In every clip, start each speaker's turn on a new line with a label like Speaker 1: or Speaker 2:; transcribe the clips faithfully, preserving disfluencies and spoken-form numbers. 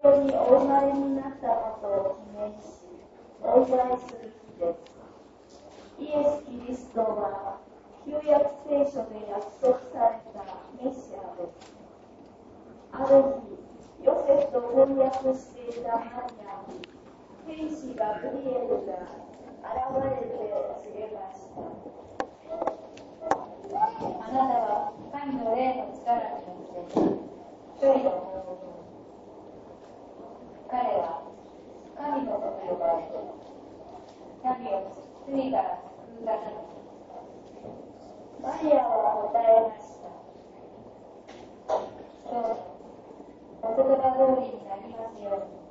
Speaker 1: こにお生まれになったことを記念し、お祝いする日です。イエス・キリストは、旧約聖書で約束されたメシアです。ある日、ヨセフと婚約していたマリアに、天使ガブリエルが現れて告げました。
Speaker 2: あなたは神の霊の力によって一人の子を産む。彼は神の子と呼ばれ、民を罪から救うために。
Speaker 1: マリアは答えました。
Speaker 2: どうぞ、お言葉通りになりますように。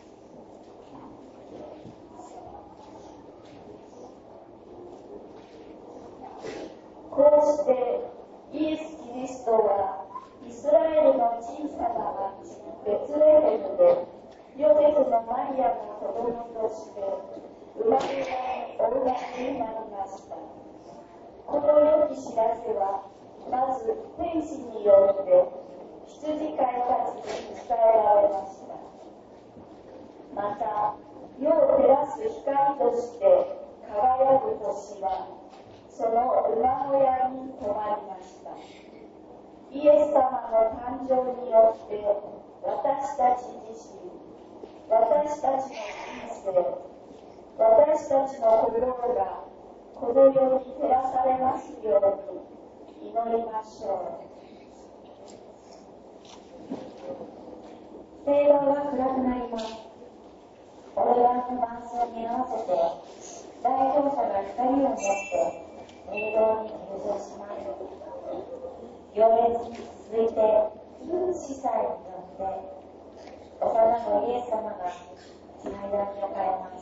Speaker 1: こうしてイエス・キリストはイスラエルの小さな町ベツレヘムでヨセフのマリアの子供として生まれにお生まれになりました。この良き知らせはまず天使によって羊飼いたちに伝えられました。また世を照らす光として輝く星はその馬小屋に泊まりました。イエス様の誕生によって私たち自身、私たちの人生、私たちの心がこの世に照らされますように祈りましょう。
Speaker 2: 聖堂が暗くなります。オルガンの伴奏に合わせて代表者が光を持って聖堂に入場します。行列に続いて司祭によって幼子イエス様が祭壇に置かれます。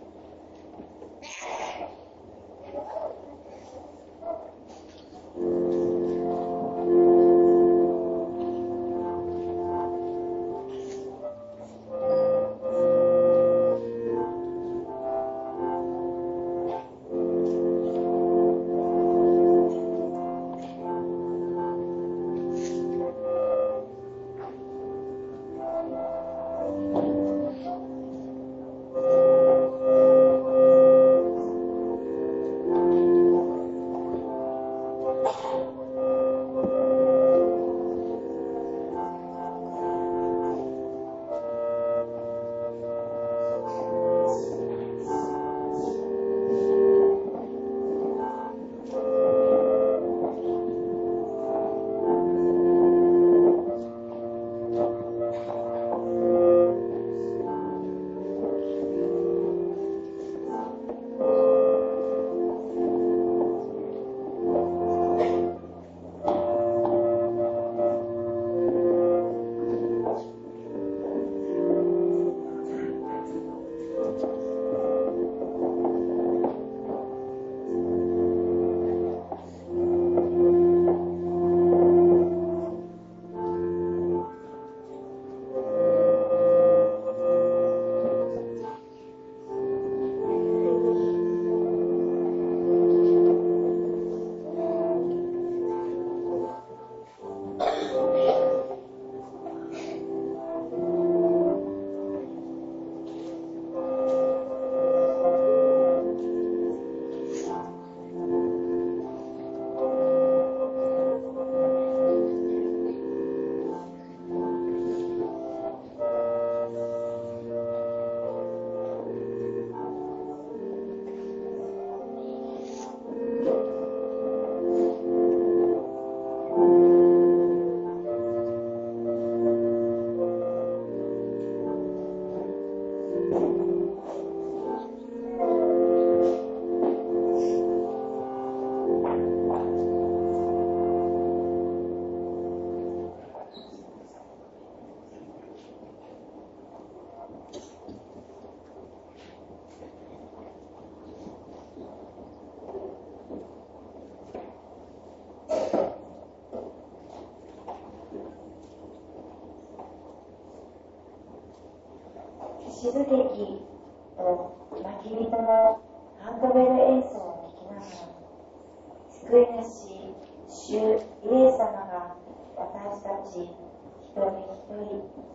Speaker 2: 静劇と泣き人のハンドベル演奏を聴きながら、救い主、主イエス様が私たち一人一人、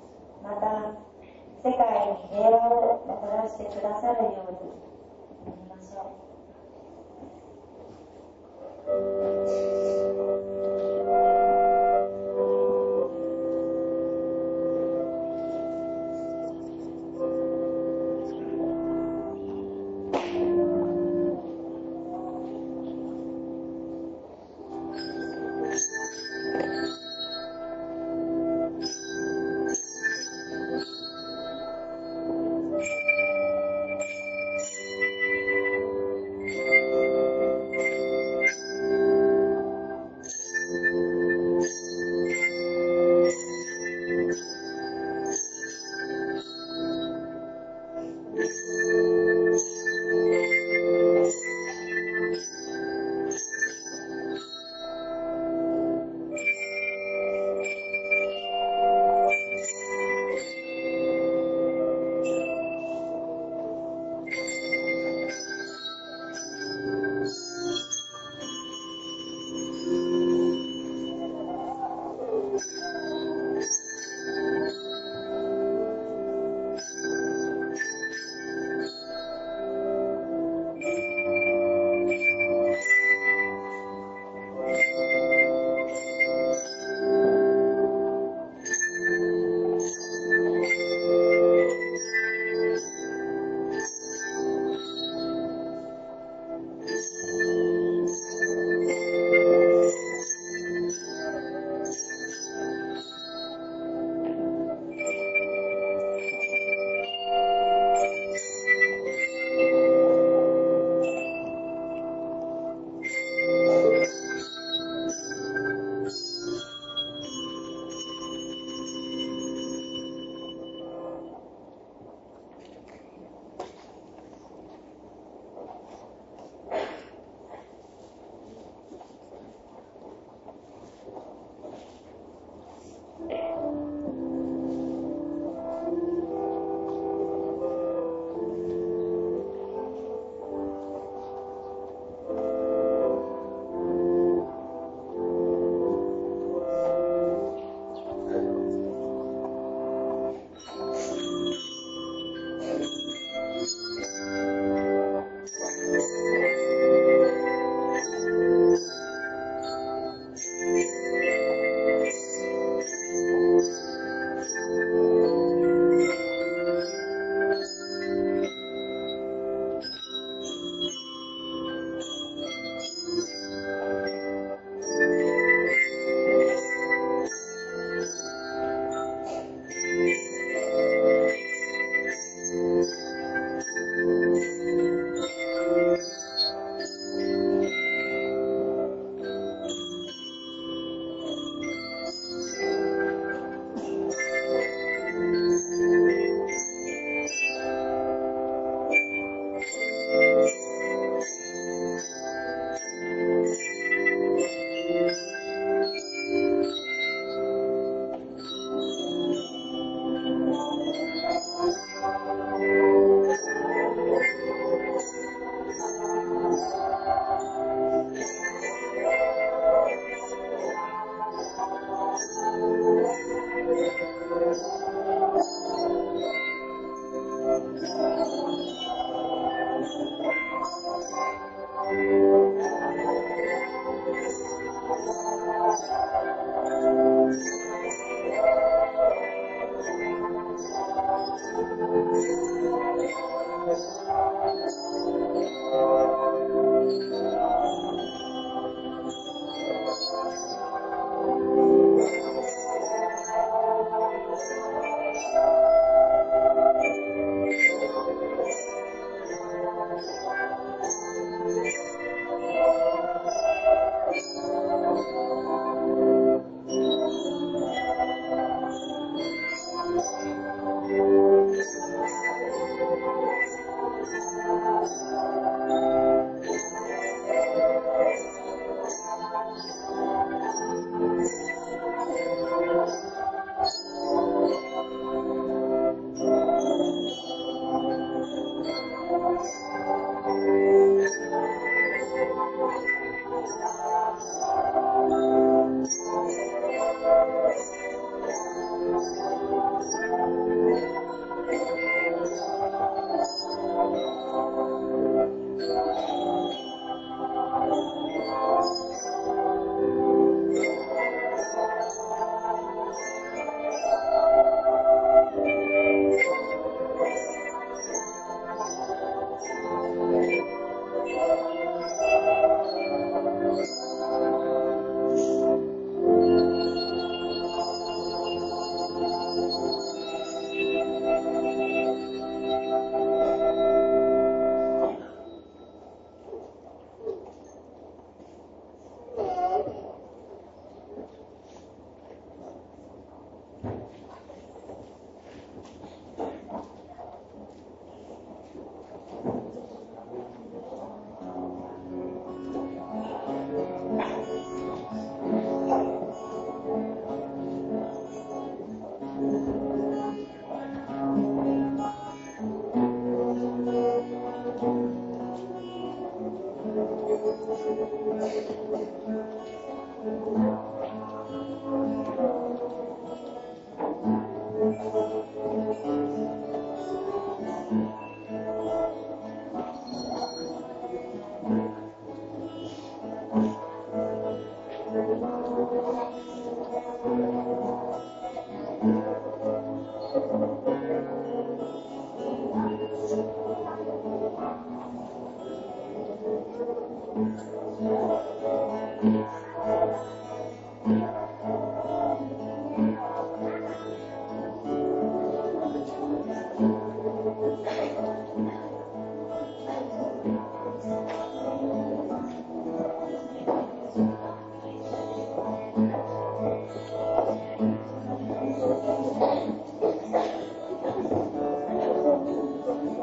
Speaker 2: また世界に平和をもたらしてくださるように祈りましょう。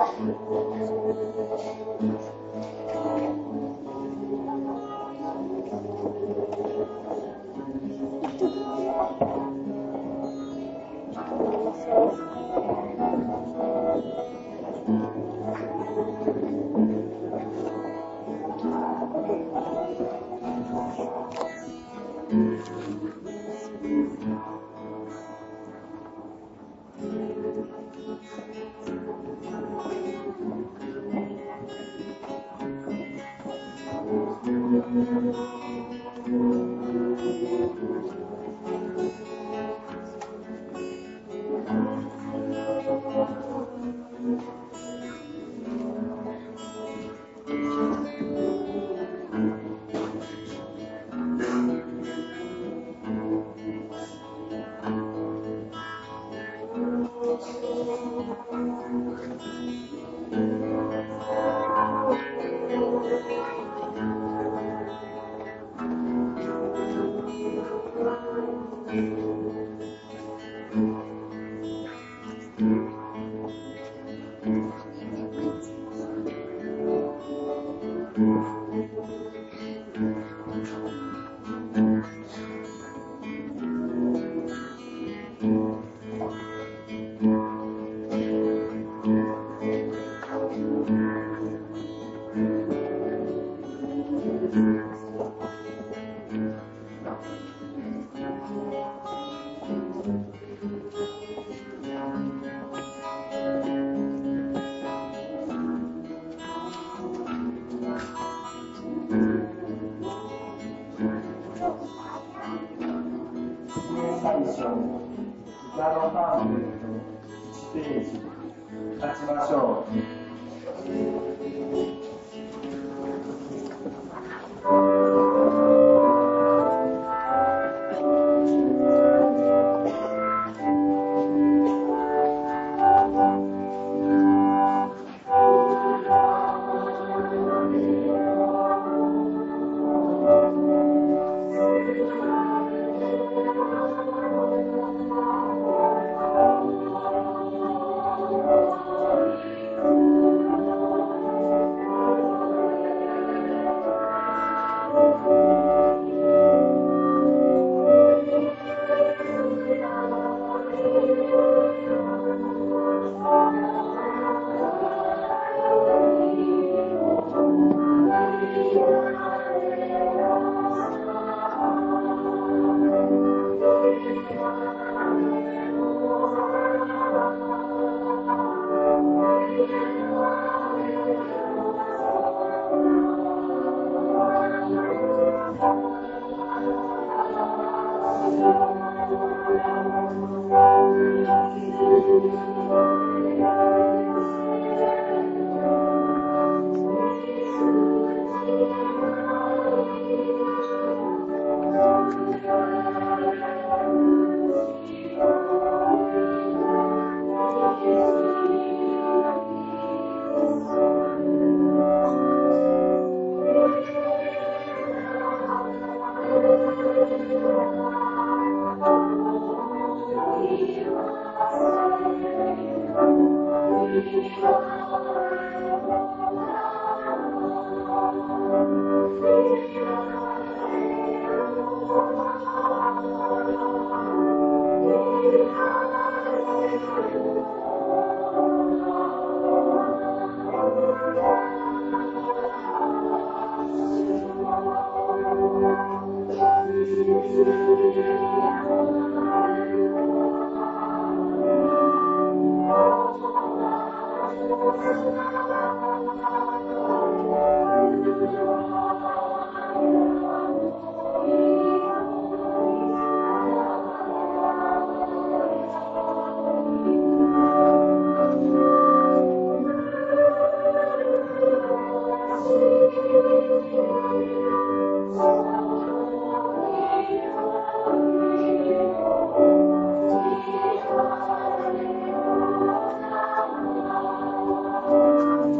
Speaker 2: 「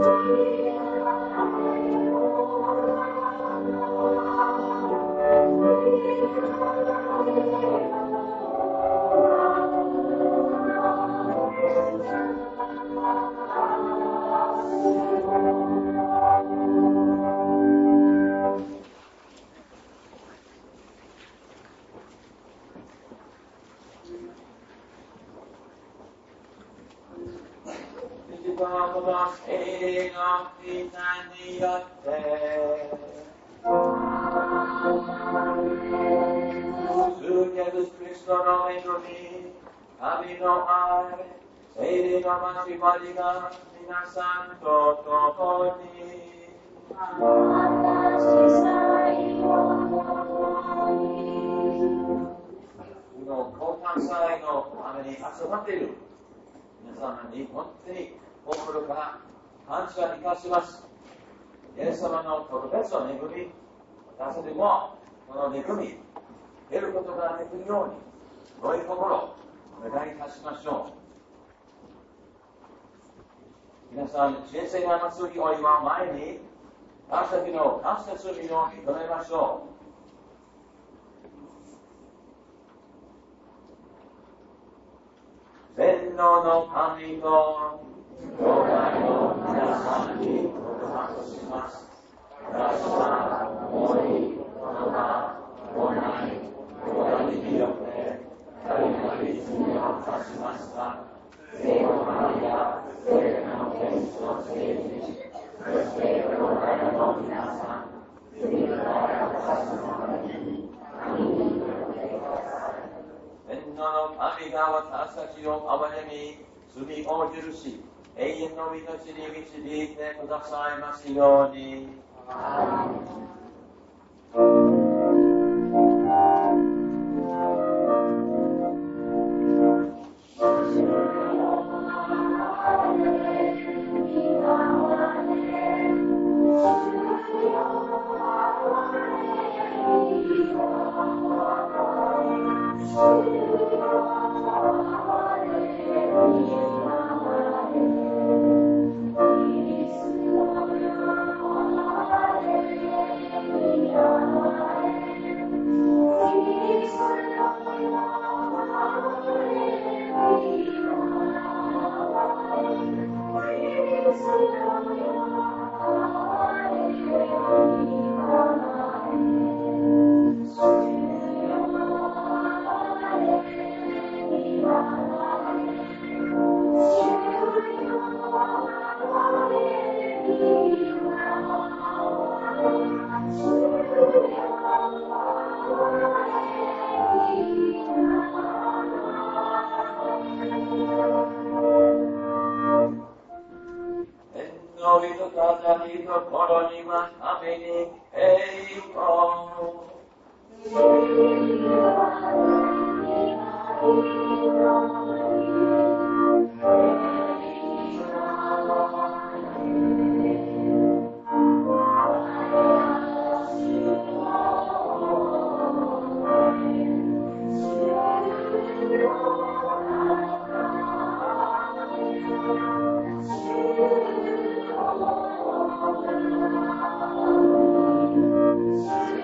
Speaker 3: とこの聖霊の御名によって主イエスキリストの恵み、神の愛、聖霊の交わりが皆さんと共に私最後にこの交換祭のために集まっている皆様に本当に心から感謝いたします。イエス様の特別な恵み、私たちもこの恵み、得ることができるように、どういう心、お願いいたしましょう。皆さん、神聖な祭りを祝う前に、私たちの感謝するように認めましょう。全能の神と兄弟の皆さんに告白します。私は思い、言葉、行い、行いによって誰もに罪を犯しました。聖母マリア、聖霊の天使を聖じ、そして兄弟の皆さん、罪から私のために神によってください。天皇の神が私たちを憐れみ、罪を許し、永遠の命に導いてくださいますように。アーメン。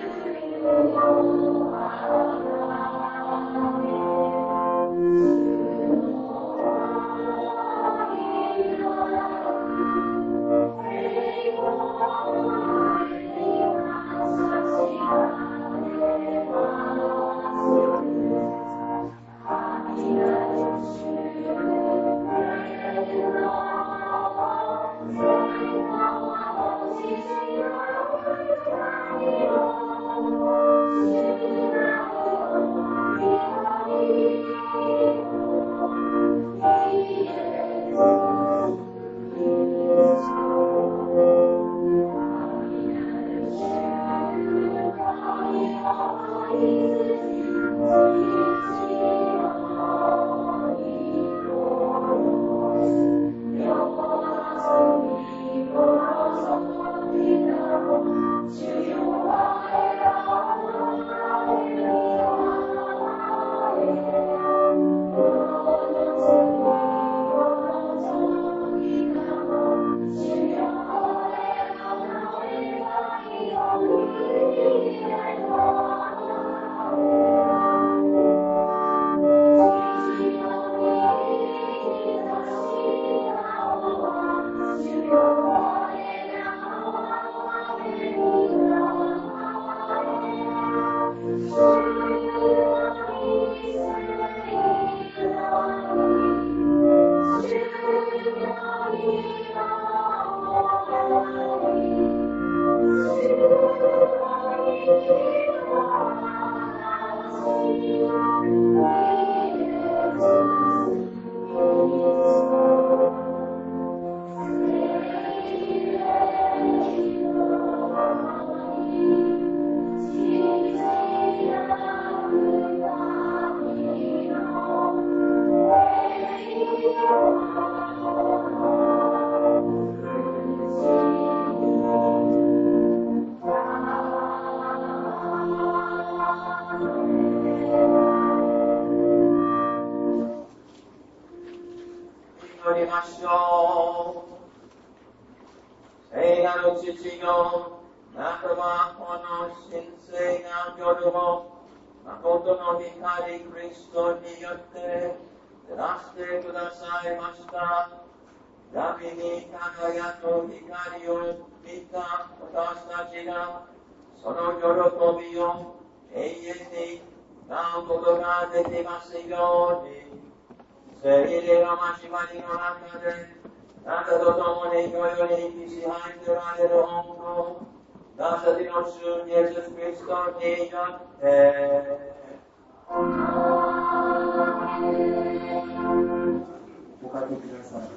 Speaker 2: Thank you.
Speaker 3: しょう。聖なる父よ、あなたはこの神聖な夜を誠の光クリストによって照らしてくださいました。闇に輝く光を見た私たちがその喜びを永遠になうことができますように、聖霊の交わりの中であなたと共に御世に生き支配しておられる恩を私たちの主イエス・キリストによって
Speaker 4: おかけください。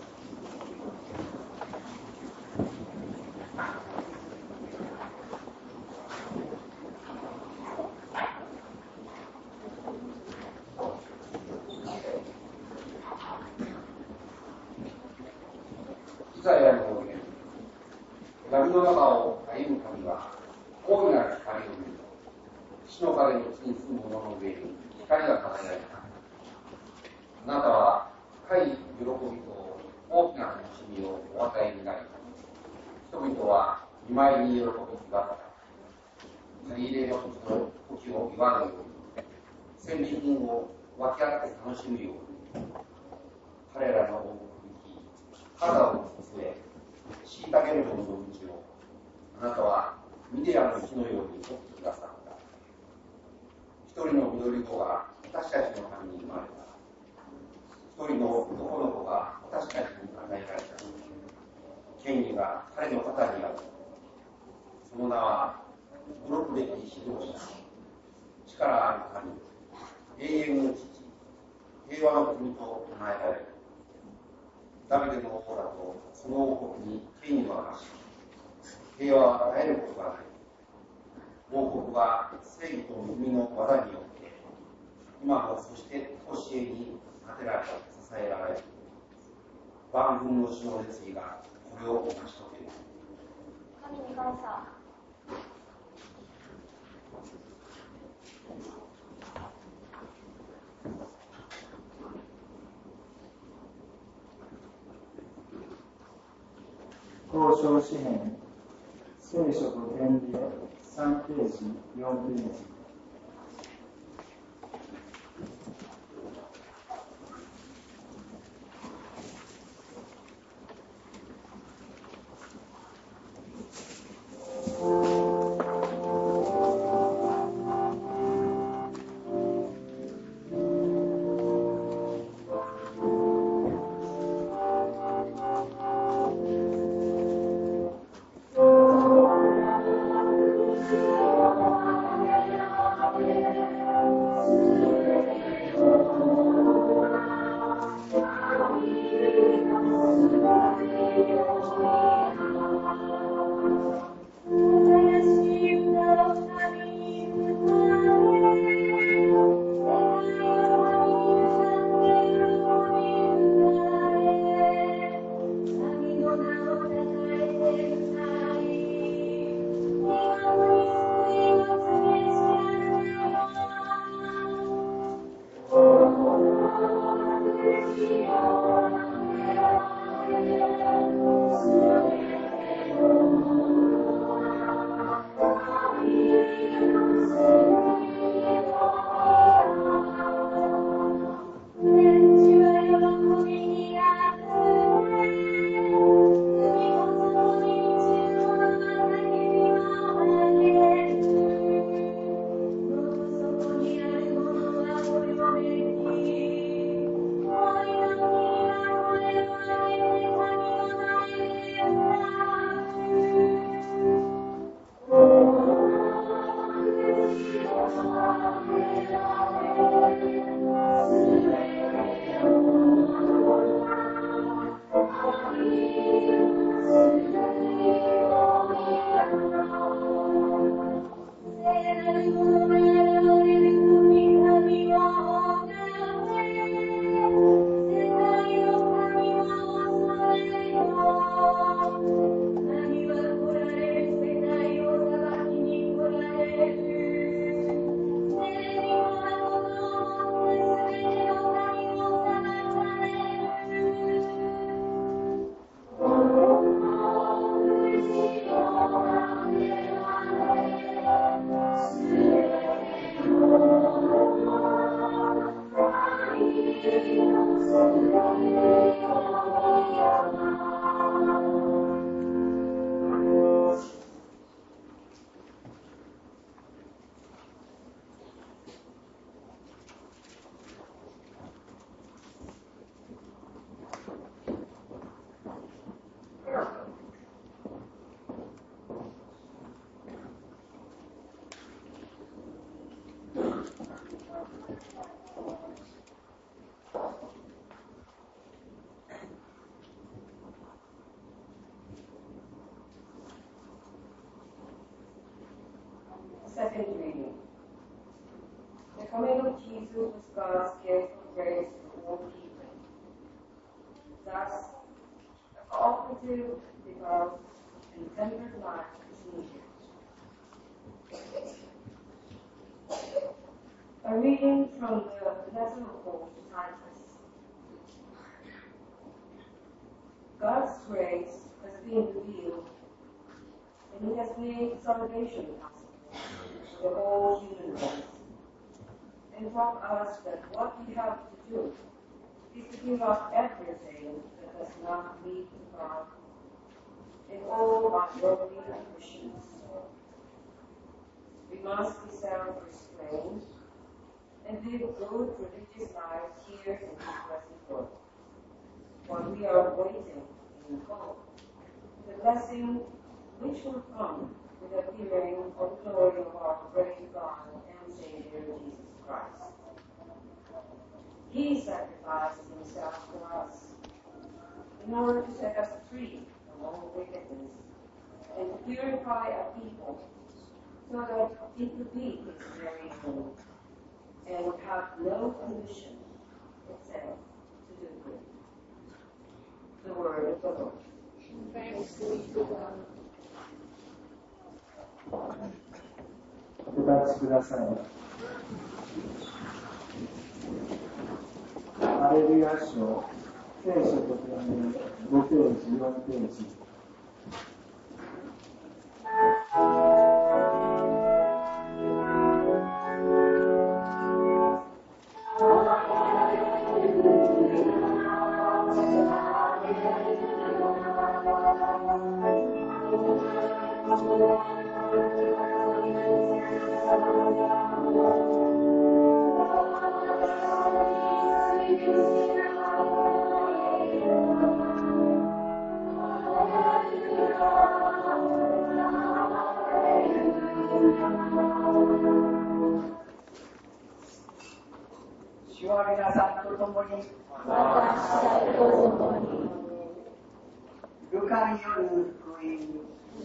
Speaker 5: イザヤの表現、闇の中を歩む神は大いなる光を見る。死の影の地に住む者の上に光が輝いた。あなたは深い喜びと大きな楽しみをお与えになり、人々は見舞いに喜びがった借り入れの時を祝うように、戦利品を分け合って楽しむように、彼らの王国に肌をつえ、虐げる者の道をあなたはミディアの火のように取ってくださった。一人の緑子が私たちのために生まれた。一人の男の子が私たちに与えられた。権威が彼の肩にある。その名は驚くべき指導者、力ある神、永遠の父、平和の国と唱えられる。ダビデの王だとその王国に権威はなし、平和は絶えることがない。王国は正義と恵みの技によって今もそして常しえに立てられ支えられる。万軍の主の熱意がこれを成し遂げる。
Speaker 1: 神に感謝。
Speaker 4: 交渉詩編聖書と天理さんページよんページ。
Speaker 1: 「
Speaker 6: Second reading. The coming of Jesus was God's gift of grace to all people. Thus, a cooperative, devout, and tempered life is needed. A reading from the letter of Paul to Titus. God's grace has been revealed, and it has made salvation possible for the whole human race, and taught us that what we have to do is to give up everything that does not lead to God in all our worldly ambitions. We must be self-restrained and live good religious lives here in this present world, while we are waiting in hope the blessing which will come with the appearing of the glory of our great God and Savior Jesus Christ. He sacrificed himself for us in order to set us free from all wickedness and to purify our people so that it could be his very own and would have no commission except to do good. The word of the Lord. Thanks be to God.
Speaker 4: お立ちください。ハレルヤ書、聖書と手紙ごページ、よんページ。
Speaker 7: 主は皆さんと共に、ルカによる福音。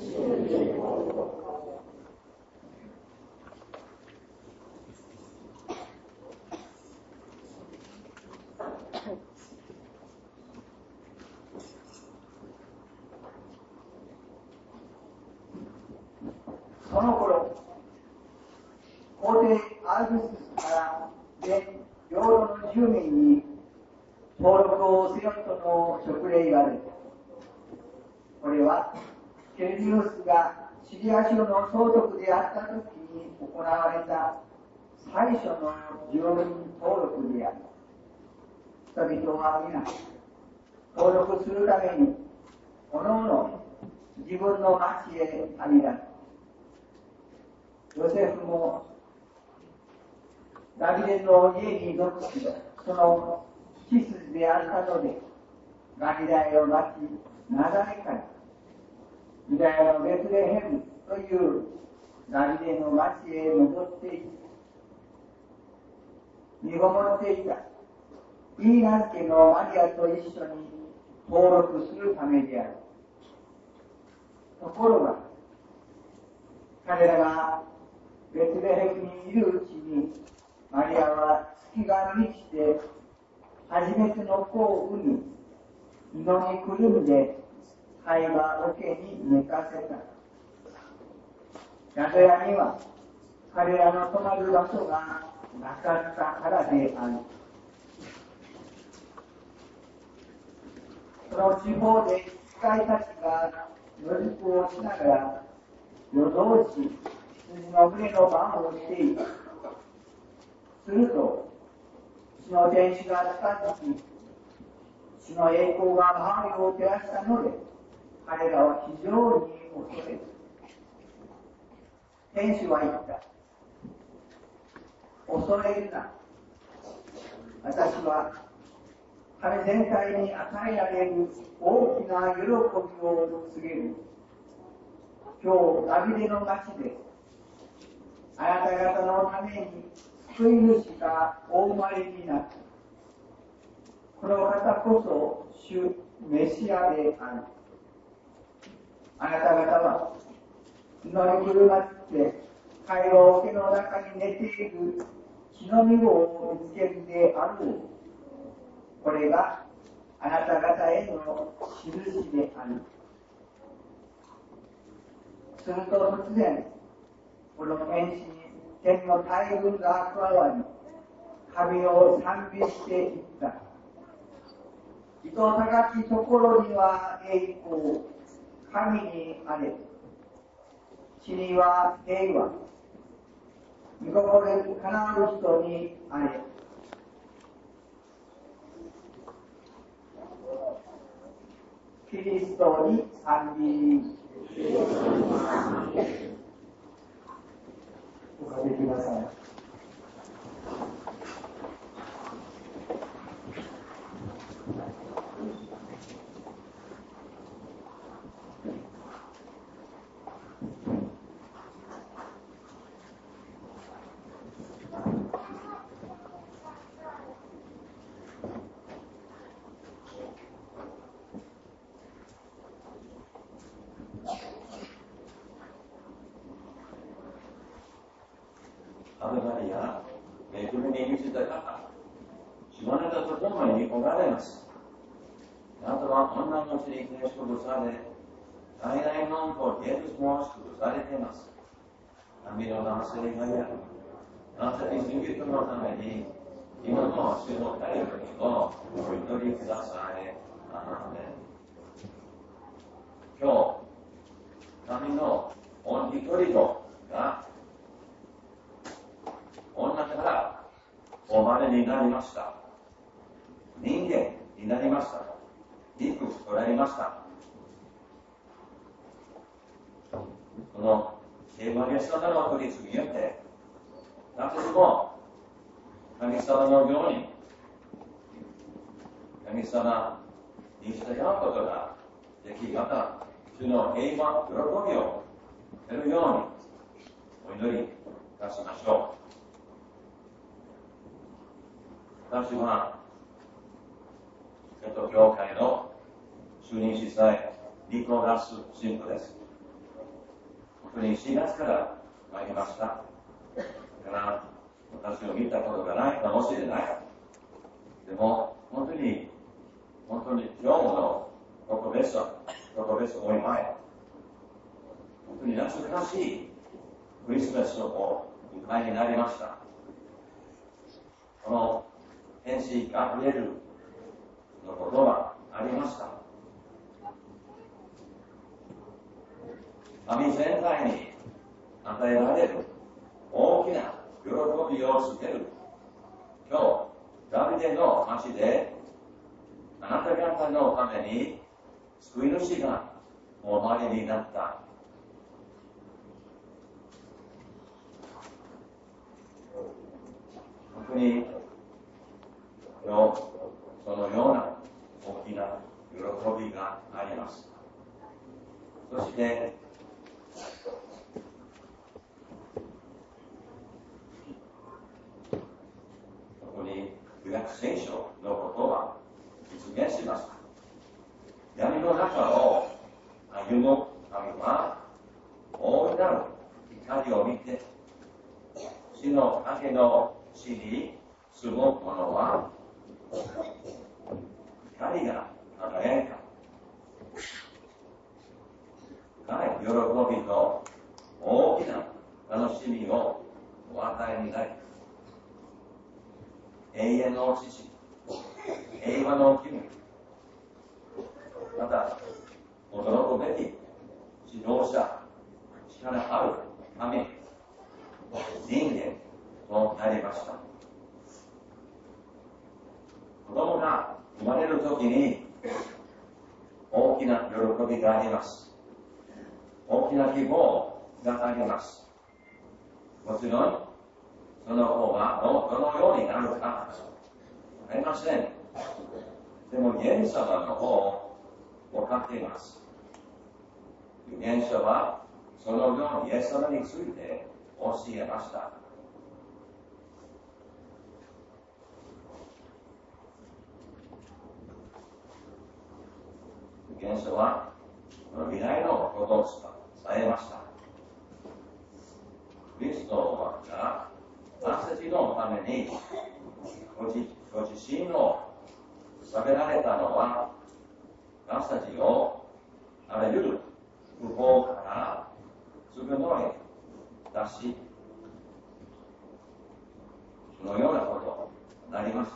Speaker 7: その頃、皇帝アウグストスから全領土の住民に登録をせよとの勅令が出た。これはケルニウスがシリア州の総督であった時に行われた最初の住民登録である。人々は皆登録するためにおのおの自分の町へ旅立った。ヨセフもダビデの家に属し、その血筋であったので、ガリラヤの町ナザレからユダヤのベツレヘムというダビデの町へ戻っていった。身ごもっていたイーナ家のマリアと一緒に登録するためである。ところが彼らがベツレヘムにいるうちにマリアは月が満ちて初めての子を産み、井戸にくるんで灰は桶に寝かせた。宿屋には彼らの泊まる場所がなかったからである。その地方で使いたちが野宿をしながら夜通し羊の群れの番をしていた。すると主の天使が近づき、主の栄光が周りを照らしたので、彼らは非常に恐れた。天使は言った。恐れるな。私は神全体に与えられる大きな喜びを告げる。今日ダビデの町であなた方のために救い主がお生まれになった。この方こそ主メシアである。あなた方は祈り狂って会話桶の中に寝ている血のみを見つけるであろう。これがあなた方への印である。すると突然、この天使に天の大軍が加わり、神を賛美していった。糸高きところには栄光、神にあれ。地には平和、御心にかなう人にあれ。キリストに賛美。
Speaker 4: おかけください。
Speaker 3: アブマリア、恵みに満ちた方、主はあなたと共におられます。あなたは女のうちに召し崩され、大々のとイエスも祝福されています。神の男性がやる。あなたに主義のために、今の主の大国をお祈りください。アーメン。今日、神の御一人子が女からお生まれになりました。人間になりました。肉となりました。この聖母イエス様の取り次ぎによって、私も神様のように、神様に従うことができ、また、主の平和、喜びを得るようにお祈りいたしましょう。私は、瀬戸教会の主任司祭、ニコラス神父です。本当にしがつから参りました。だから私を見たことがないかもしれない。でも、本当に、本当に今日の特別、特別お祝い、本当に懐かしいクリスマスをいっぱいになりました。この天使ガブリエルのことがありました。神全体に与えられる大きな喜びをつける。今日、ダビデの町であなた方のために救い主がお生まれになった。本当に今日、そのような大きな喜びがあります。そして、そこに旧約聖書のことは実現しました。闇の中を歩む神は、大いなる光を見て、死の影の地に住む者は、光が輝いた。深い喜びと大きな楽しみをお与えになり、永遠の父、平和の君、また驚くべき指導者、力ある神、人間となりました。子供が生まれるときに大きな喜びがあります。大きな希望があります。もちろん、その方はどのようになるかわかりません。でも、イエス様の方を分かっています。預言者はそのようにイエス様について教えました。預言者はこの未来のことを伝えました。 キリストが私たちのためにご自ご自身を捧げられたのは、私たちをあらゆる不法から償い出し、そのようなことになりました。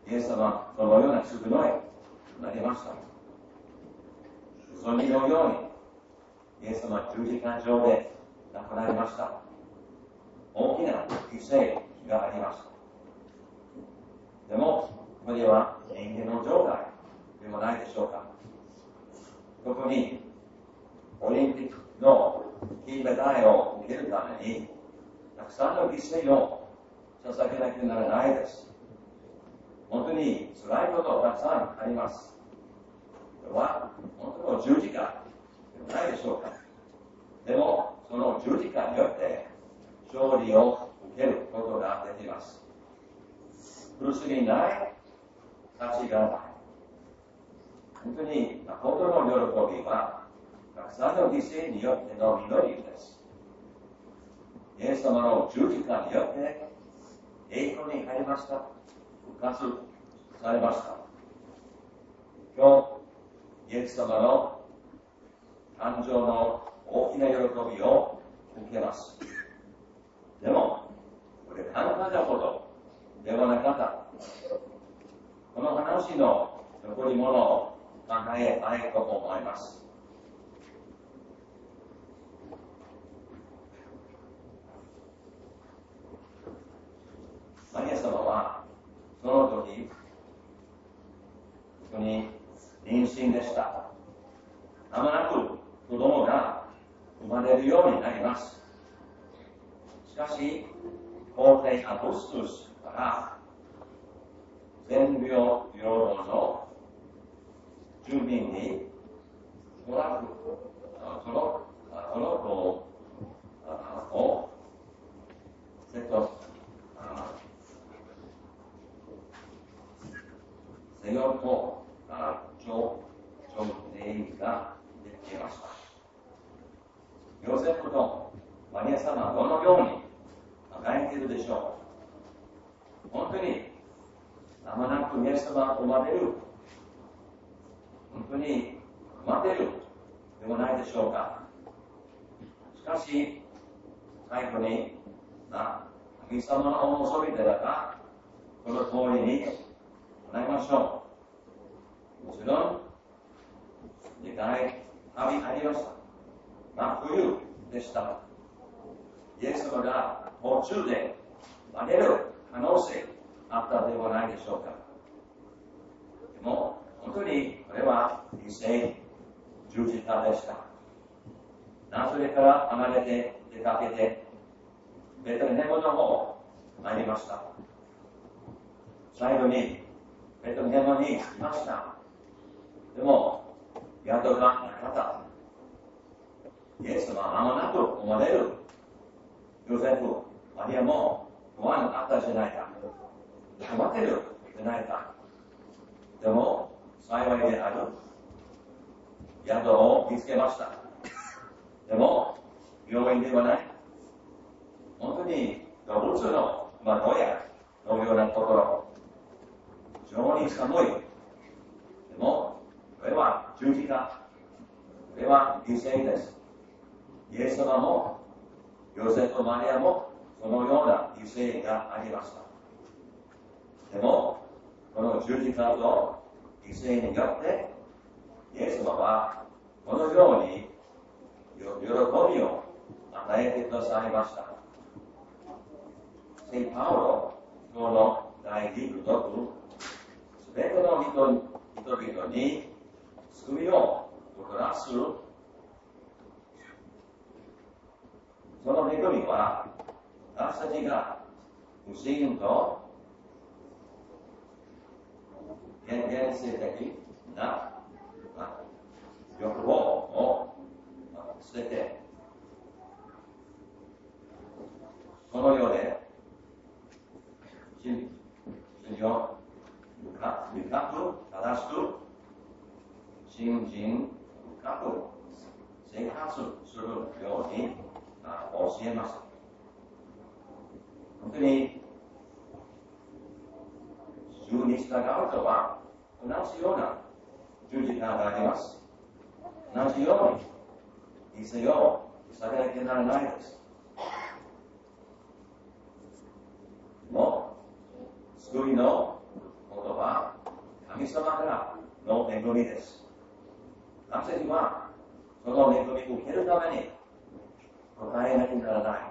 Speaker 3: イエス様はそのような償いになりました。そのように、イエス様は十字架上で亡くなりました。大きな犠牲がありました。でも、これは人間の状態でもないでしょうか。特に、オリンピックの金メダルを受けるために、たくさんの犠牲を捧げなきゃならないです。本当に辛いことたくさんあります。これは本当の十字架でもないでしょうか。でも、その十字架によって勝利を受けることができます。苦しみない、価値がない。本当に誠の喜びは、たくさんの犠牲によっての実りです。イエス様の十字架によって栄光に入りました。復活されました。今日、イエス様の誕生の大きな喜びを受けます。でも、これ簡単なことではなかった。この話の残り物を考えたいと思います。マリア様は、その時、本当に妊娠でした。まもなく子供が生まれるようになります。しかし、皇帝アゴストゥスから全病領土の住民にトラクトロトロコをセットせよと朝礼ができました。ヨセフとマリア様はどのように考えているでしょう。本当にまもなくイエス様が生まれる、本当に待てるでもないでしょうか。しかし、最後に、な、神様のお望みでだか、この通りに行いましょう。もちろん、にかい旅ありました。真冬でした。イエス様が途中でバレる可能性あったではないでしょうか。でも、本当にこれは犠牲、十字架でした。ナザレから離れて出かけて、ベトレヘムの方参りました。最後にベトレヘムに来ました。でも、宿がなかった。イエス様は間もなく生まれる。ヨセフ、マリアも不安あったじゃないか。待てるじゃないか。でも、幸いである。宿を見つけました。でも、病院ではない。本当に動物の窓屋のようなところ。非常に寒い。でも、これは十字架。これは犠牲です。イエス様も、ヨセフとマリアも、そのような犠牲がありました。でも、この十字架と犠牲によって、イエス様はこのように喜びを与えてくださいました。聖パウロ、今日の第二部読、すべての人々に救いをもたらす、その恵みは、私たちが不信と現世的な欲望を捨てて、この世で真情深く正しく信心深く生活するように教えます。本当に、主に従うとは、同じような十字架があります。同じように、犠牲を捧げなきゃならないです。もう、救いのことは、神様からの恵みです。私たちは、その恵みを受けるために、答えなきゃならない。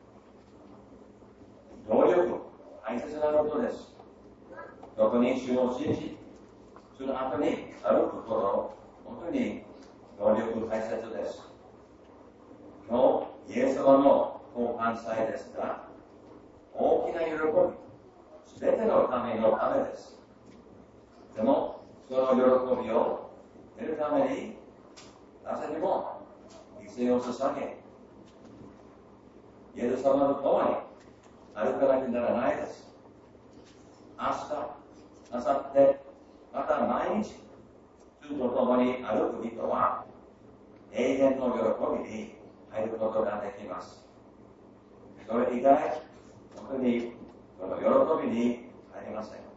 Speaker 3: 努力、大切なことです。特に主を信じ、その後に歩くこと、本当に努力大切です。今日、イエス様の後半祭ですが、大きな喜び、すべてのためのためです。でも、その喜びを得るために、私たちも犠牲を捧げ、イエス様と共に歩かなきゃならないです。明日、明後日、また毎日、主と共に歩く人は、永遠の喜びに入ることができます。それ以外、本当にその喜びに入りません。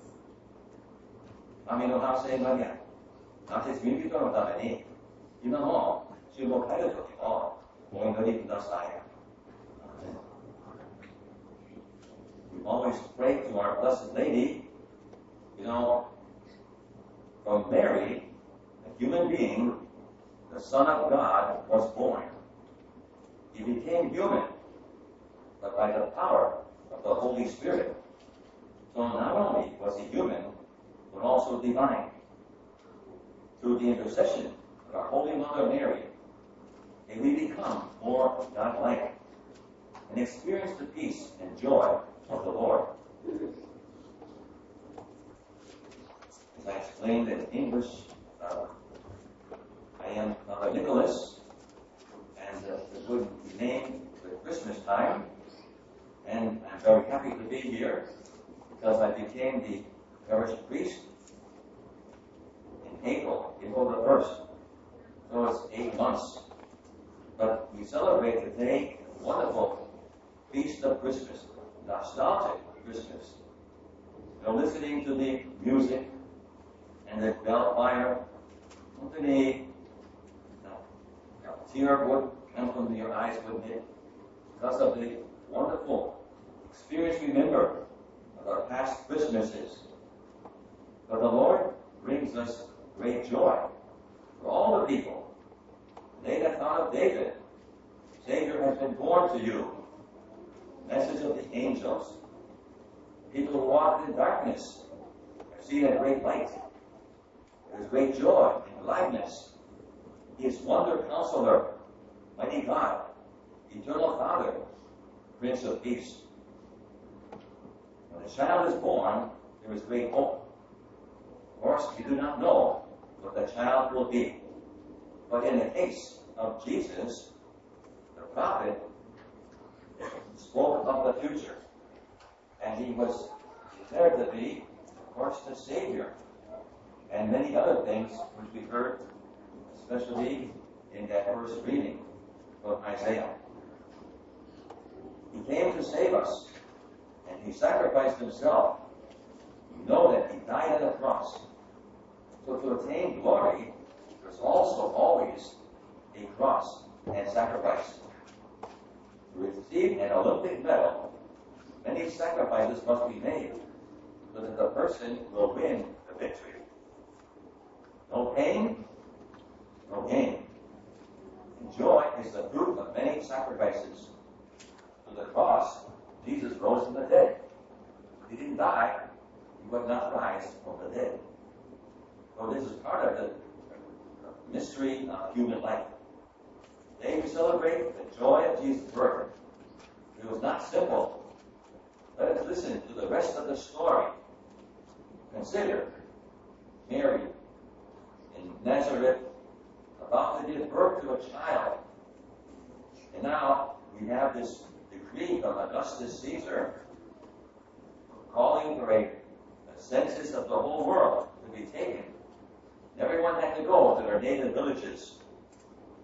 Speaker 3: 神の反省マニア、私たち人々のために、今も主を帰るときもお祈りください。We always pray to our Blessed Lady, you know, from Mary, a human being, the Son of God was born. He became human, but by the power of the Holy Spirit. So not only was he human, but also divine. Through the intercession of our Holy Mother Mary, may we become more God-like and experience the peace and joy of the Lord. As I explained in English, uh, I am Father Nicholas, and uh, it would be named the Christmas time, and I'm very happy to be here because I became the parish priest in April, April the first. So it's eight months. But we celebrate today a wonderful feast of Christmas, nostalgic Christmas. You know, listening to the music and the bellfire, company, a tear would come from your eyes, wouldn't it? Because of the wonderful experience we remember of our past Christmases. But the Lord brings us great joy for all the people. They that thought of David, Savior has been born to you. Message of the angels. People who walked in darkness have seen a great light. There is great joy and gladness. He is Wonder Counselor, Mighty God, Eternal Father, Prince of Peace. When a child is born, there is great hope. Of course, we do not know what the child will be. But in the case of Jesus, the prophet spoke of the future. And he was declared to be, of course, the Savior. And many other things which we heard, especially in that first reading of Isaiah. He came to save us, and he sacrificed himself. We know that he died on the cross. So to attain glory, there's also always a cross and sacrifice. To receive an Olympic medal, many sacrifices must be made so that the person will win the victory. No pain, no gain. And joy is the fruit of many sacrifices. To the cross, Jesus rose from the dead. If he didn't die, he would not rise from the dead. So this is part of the mystery of human life. Today we celebrate the joy of Jesus' birth. It was not simple. Let us listen to the rest of the story. Consider Mary in Nazareth about to give birth to a child. And now we have this decree from Augustus Caesar calling for a, a census of the whole world to be taken. Everyone had to go to their native villages.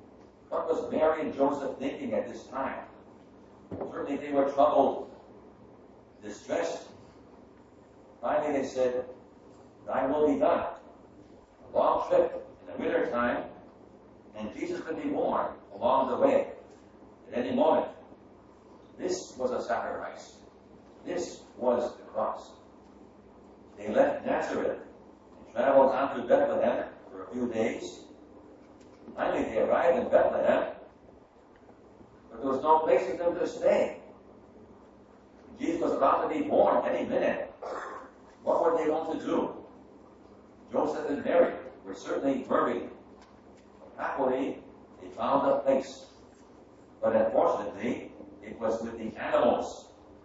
Speaker 3: What was Mary and Joseph thinking at this time? Certainly they were troubled, distressed. Finally they said, "Thy will be done." A long trip in the winter time, and Jesus could be born along the way at any moment. This was a sacrifice. This was the cross. They left Nazareth and traveled on to Bethlehem for a few days. Finally, they arrived in Bethlehem, but there was no place for them to stay. Jesus was about to be born any minute. What were they going to do? Joseph and Mary were certainly worried. Happily, they found a place. But unfortunately, it was with the animals.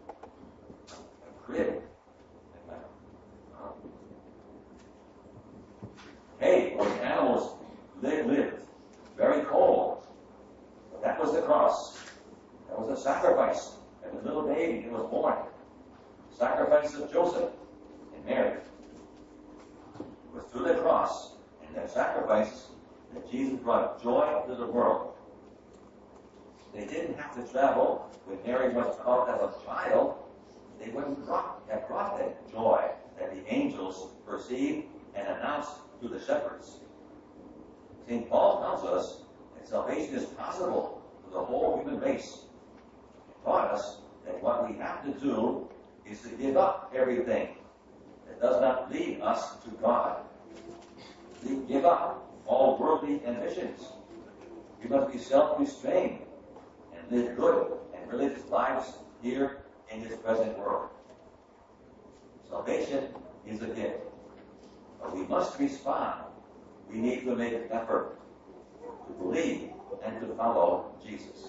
Speaker 3: A crib. Hey, where the animals lived, lived. Very cold. But that was the cross. That was the sacrifice. And the little baby that was born. The sacrifice of Joseph and Mary. It was through the cross and their sacrifice that Jesus brought joy to the world. They didn't have to travel when Mary was called as a child. They wouldn't brought, have brought that joy that the angels perceived and announced to the shepherds. Saint Paul tells us that salvation is possible for the whole human race. He taught us that what we have to do is to give up everything that does not lead us to God. We give up all worldly ambitions. We must be self-restrained and live good and religious lives here in this present world. Salvation is a gift, but we must respond. We need to make an effort to believe and to follow Jesus.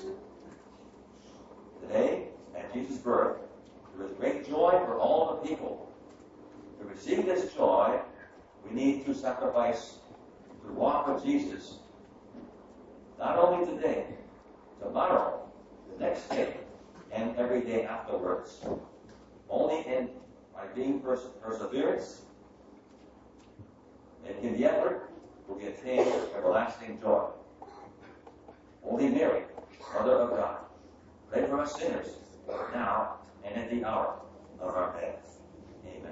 Speaker 3: Today, at Jesus' birth, there is great joy for all the people. To receive this joy, we need to sacrifice, to walk with Jesus. Not only today, tomorrow, the next day, and every day afterwards. Only in by being pers- perseverance, making the effort, will we attain everlasting joy. Only Mary, Mother of God, pray for us sinners, now and at the hour of our death. Amen.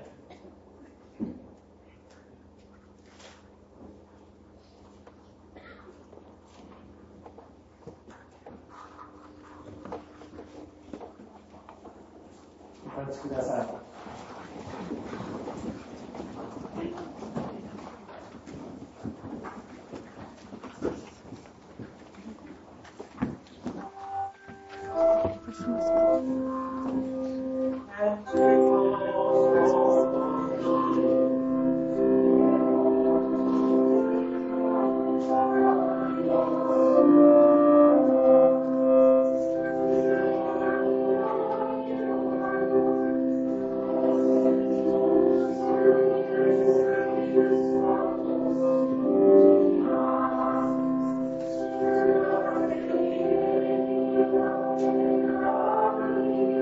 Speaker 4: お待ちください。
Speaker 1: Thank you.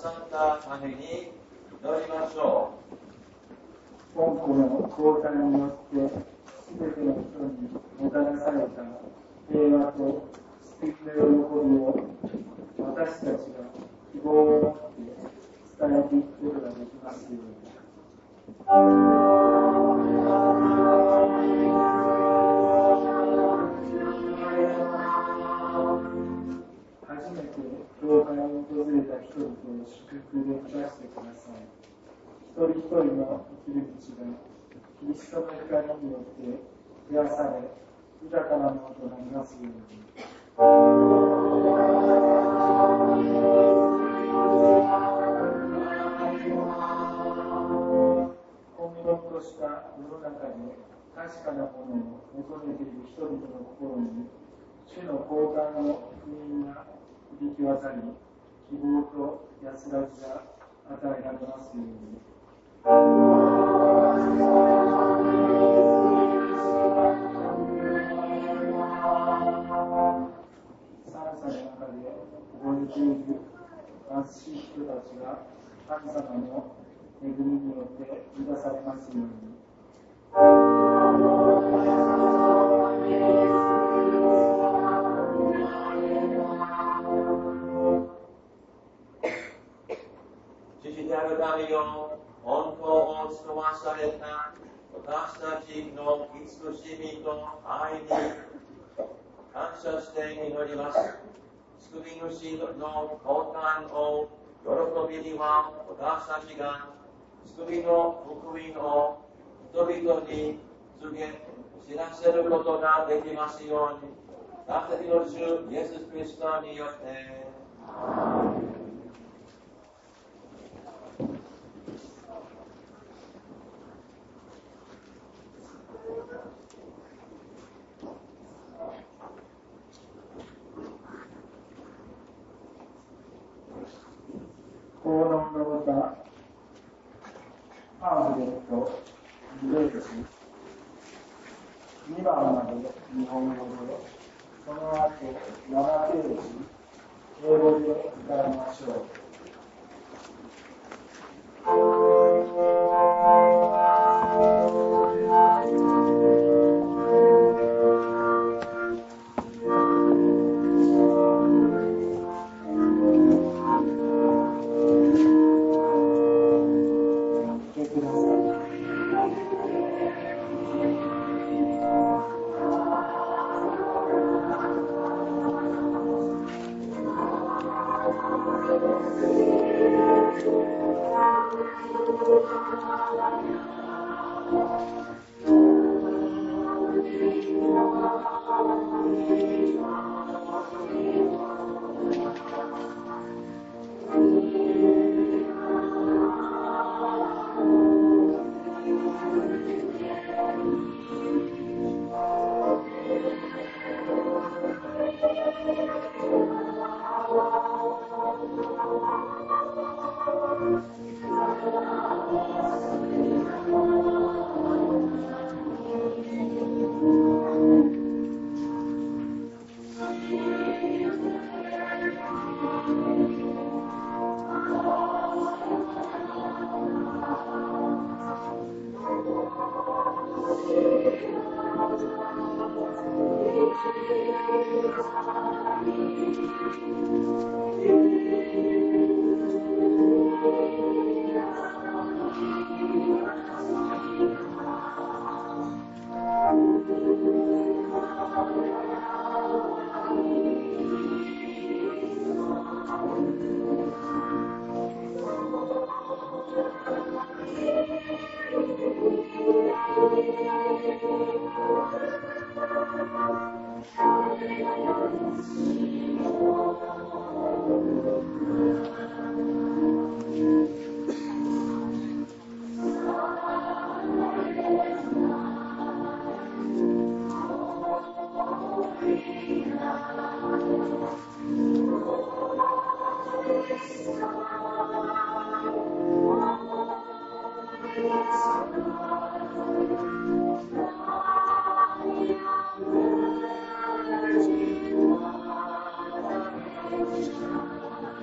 Speaker 3: さったために祈りましょ
Speaker 4: う。本校の交代によってすべての人にもたらされた平和と救いの喜びを私たちが希望を持って伝えていくことができますように。初めて教会に訪れた人々を祝福で満たしてください。一人一人の生きる道がキリストの光によって照らされ、豊かなものとなりますように。混沌とした世の中で確かなものを求めている人々の心に主の交換の福音が響き渡り、希望と安らぎが与えられますように。寒さの中で溺れている貧しい人たちが神様の恵みによって満たされますように。
Speaker 3: 父である神よ、本当を務まされた私たちの慈しみと愛に感謝して祈ります。救い主の交換を喜びには私たちが救いの福音を人々に告げ知らせることができますように、私たちの主イエス・キリストによって
Speaker 4: 講論の歌、パンフレット、リレージ、にばんまで日本語で、その後ななページ、英語で歌いましょう。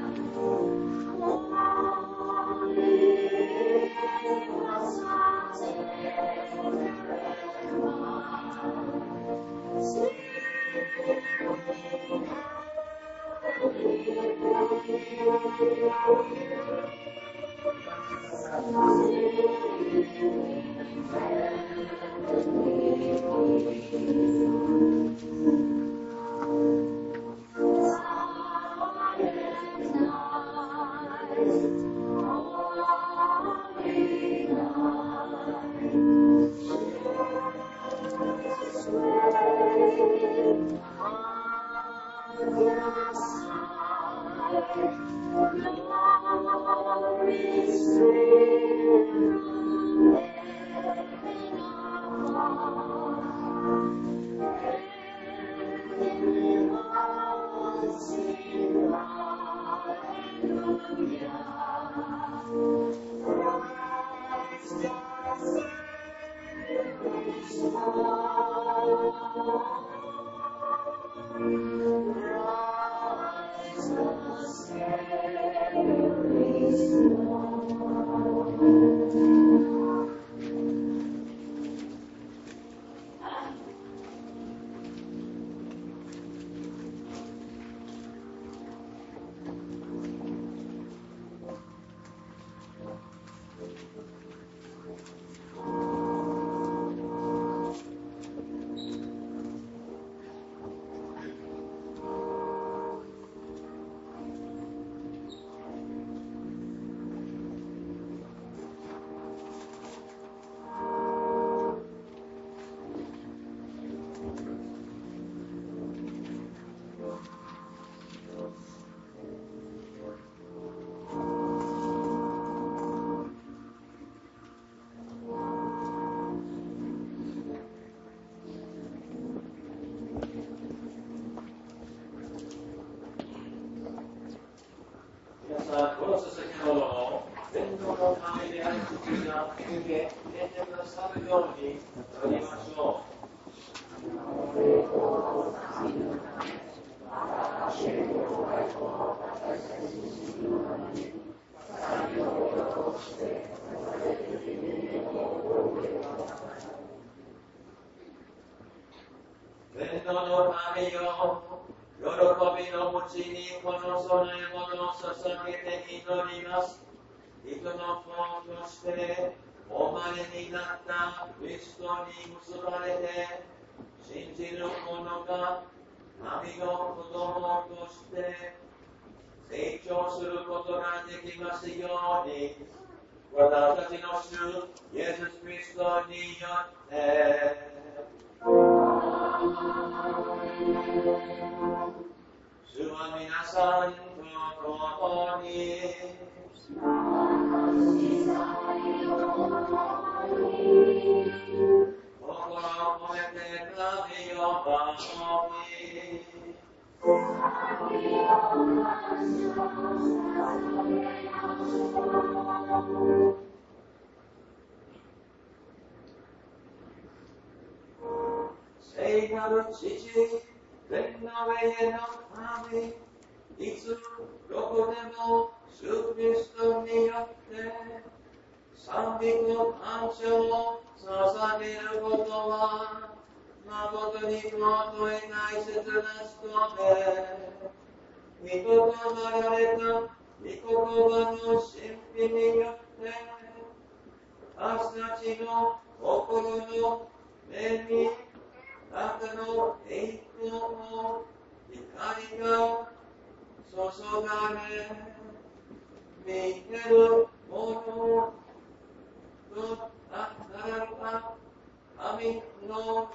Speaker 3: 聖なる父、天の上への神、いつどこでも主キリストによって賛美と感謝を捧げることは誠に尊い大切な務め。御言葉られた御言葉の神秘によって私たちの心の目にあなたの栄光の光が注がれ、見てるものとなられた神の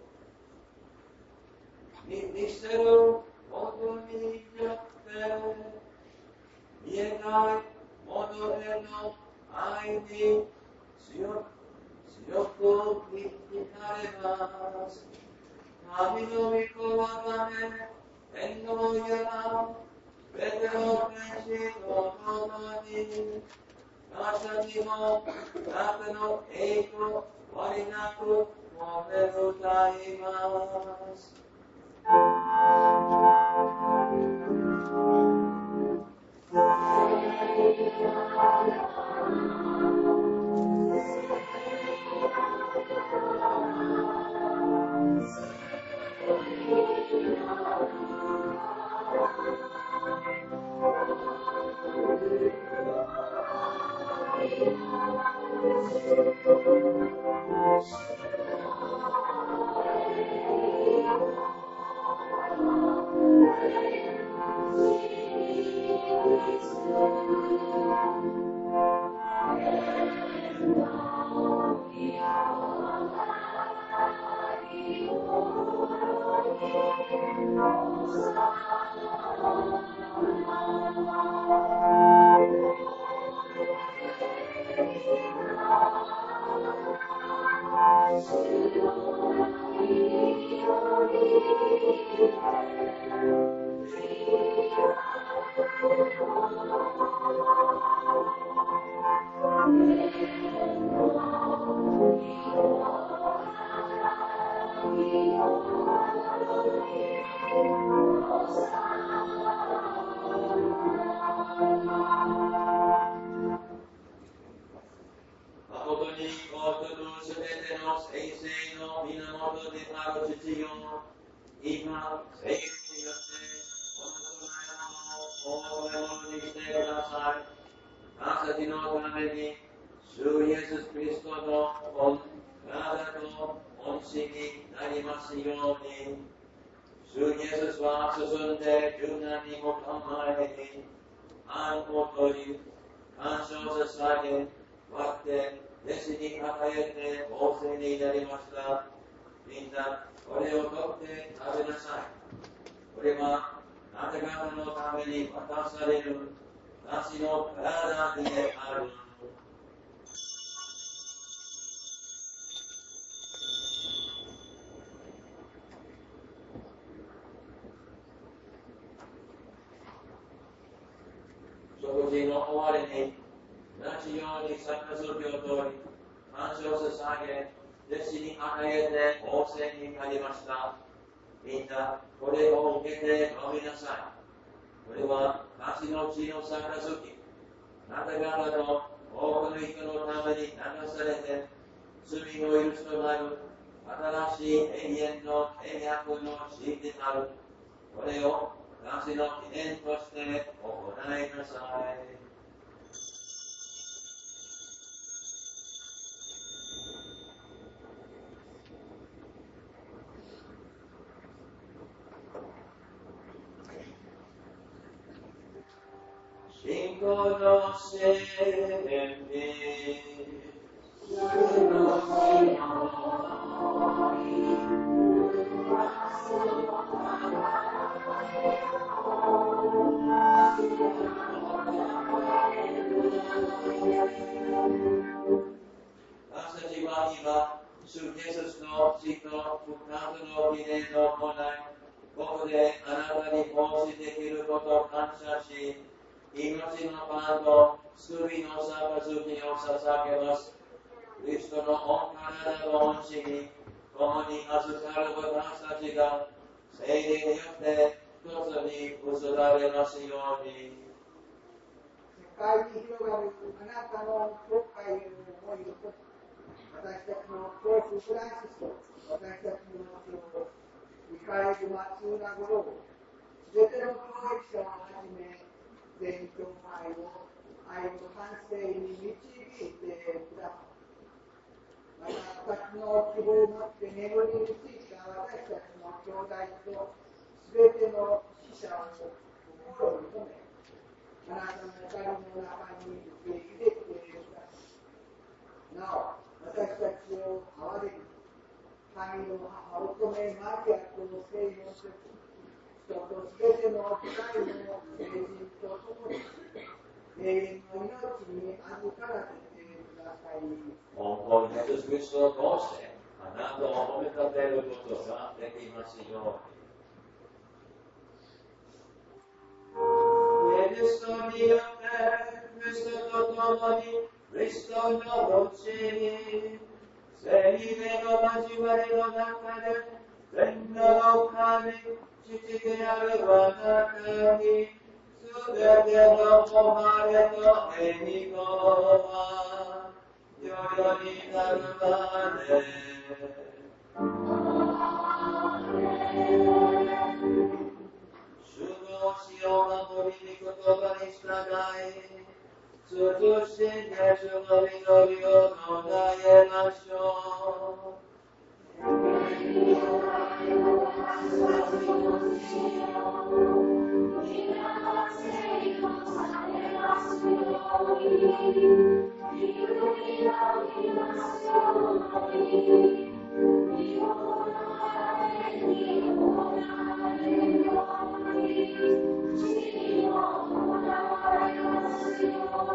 Speaker 3: 見せることによって見えないものへの愛に強く強く引かれます。神の御子はため、天皇やベテの天使と共に、私たちもあなたの栄光割なく褒め歌います。 食事の終わりに同じように参加する病棟に感謝を捧げ、弟子に与えて仰せになりました。みんな、これを受けて飲みなさい。これは私の血の杯、あなた方の多くの人のために流されて、罪の許しとなる新しい永遠の契約の印である。これを私の記念として行いなさい。信仰の宣言に主の血の私たちは今、主イエスの死と復活の記念を行い、ここであなたに奉仕できることを感謝し、命のパンと罪の杯を捧げます。クリストの御体の恩師に共に預かる私たちが聖霊によって一つに結ばれますように。
Speaker 7: 世界に広がるあなたの教会への思いを、私たちの教父フランシスと私たちの教父ミカエル・マツーナ・ゴロー、すべての教育者をはじめ、全教会を愛の完成に導いてください。また、私の希望を持って眠りについた私たちの兄弟とすべての死者を心に留め、あなたの光の中に受け入れてください。なお、私たちを憐れみ、神の母乙女マリアと聖の時、人とすべての世界の聖人と共に永遠の命に預からせてください。
Speaker 3: 本当にイエス・キリストを通してあなたを褒めたてることができますように。キリストによってキリストと共にキリストの後に聖霊の交わりの中で天の神父であるあなたにすべての誉れと栄光は世々になるまで。主の死を守りに言葉に従い、謹しんで主の祈りを唱えましょう。
Speaker 2: Thank you.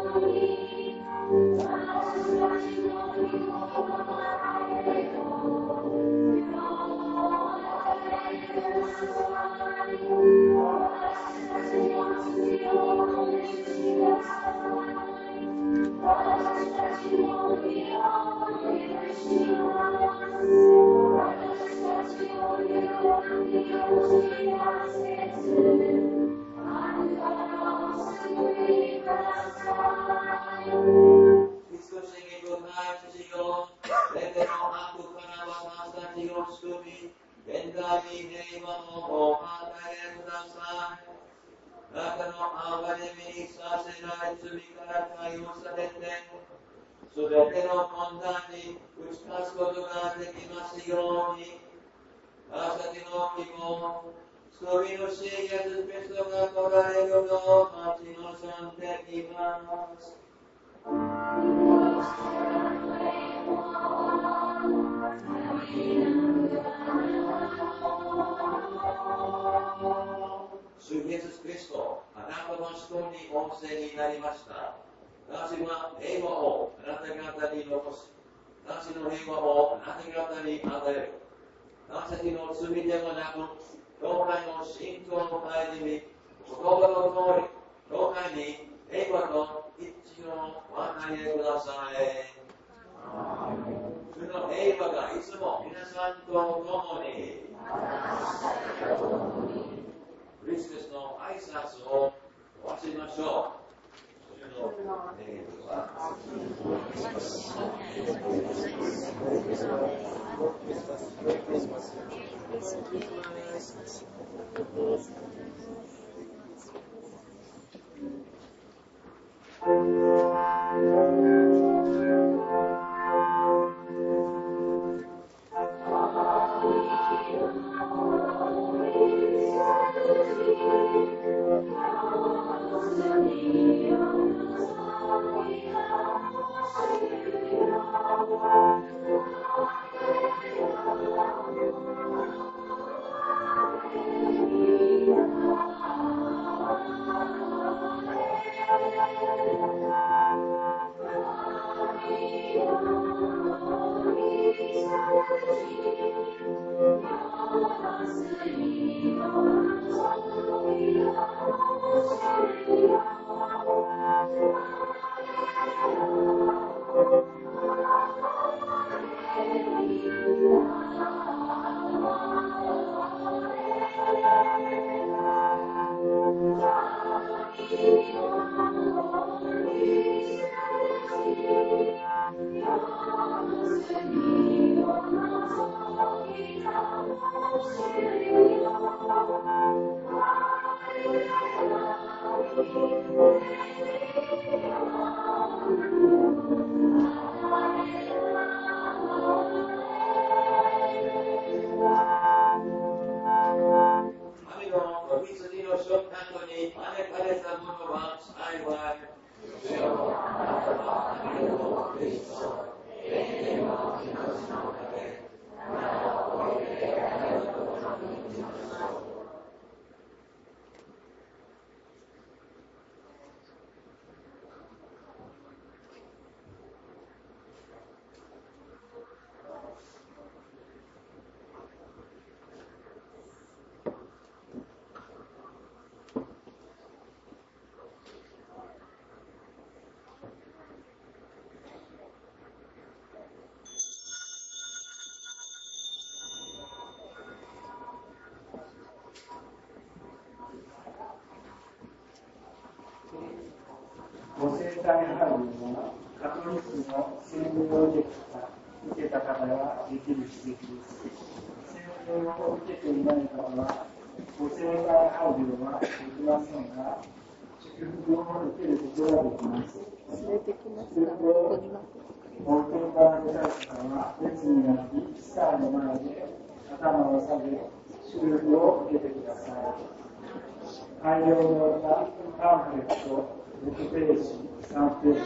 Speaker 4: ご生体配慮はカトリックの洗礼を受けた方ができる施設です。洗礼を受けていない方はご生体配慮はできませんが、祝福を受けることができます。すると、ご生体に対す方は列になり、司祭の前で頭を下げ、祝福を受けてください。配慮によったパンフレットろくページ、さんページ。